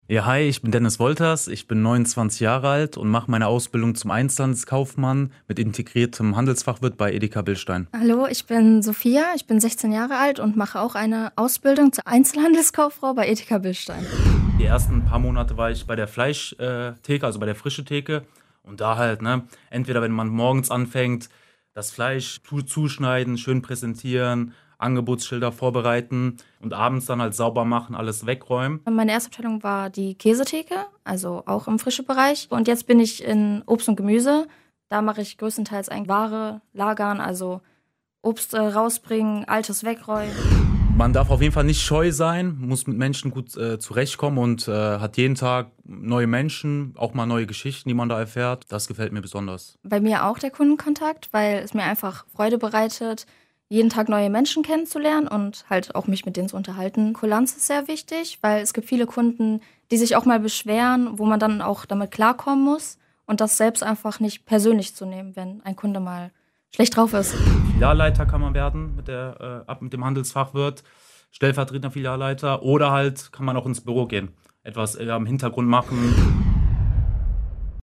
Ja, hi, ich bin Dennis Wolters, ich bin 29 Jahre alt und mache meine Ausbildung zum Einzelhandelskaufmann mit integriertem Handelsfachwirt bei Edeka Billstein. Hallo, ich bin Sophia, ich bin 16 Jahre alt und mache auch eine Ausbildung zur Einzelhandelskauffrau bei Edeka Billstein. Die ersten paar Monate war ich bei der Fleischtheke, also bei der frische Theke. Und da halt, ne, entweder wenn man morgens anfängt, das Fleisch zuschneiden, schön präsentieren, Angebotsschilder vorbereiten und abends dann halt sauber machen, alles wegräumen. Meine erste Abteilung war die Käsetheke, also auch im frischen Bereich. Und jetzt bin ich in Obst und Gemüse. Da mache ich größtenteils eigentlich Ware lagern, also Obst rausbringen, Altes wegräumen. Man darf auf jeden Fall nicht scheu sein, muss mit Menschen gut zurechtkommen und hat jeden Tag neue Menschen, auch mal neue Geschichten, die man da erfährt. Das gefällt mir besonders. Bei mir auch der Kundenkontakt, weil es mir einfach Freude bereitet, jeden Tag neue Menschen kennenzulernen und halt auch mich mit denen zu unterhalten. Kulanz ist sehr wichtig, weil es gibt viele Kunden, die sich auch mal beschweren, wo man dann auch damit klarkommen muss und das selbst einfach nicht persönlich zu nehmen, wenn ein Kunde mal schlecht drauf ist. Filialleiter kann man werden mit dem Handelsfachwirt, stellvertretender Filialleiter oder halt kann man auch ins Büro gehen, etwas am Hintergrund machen.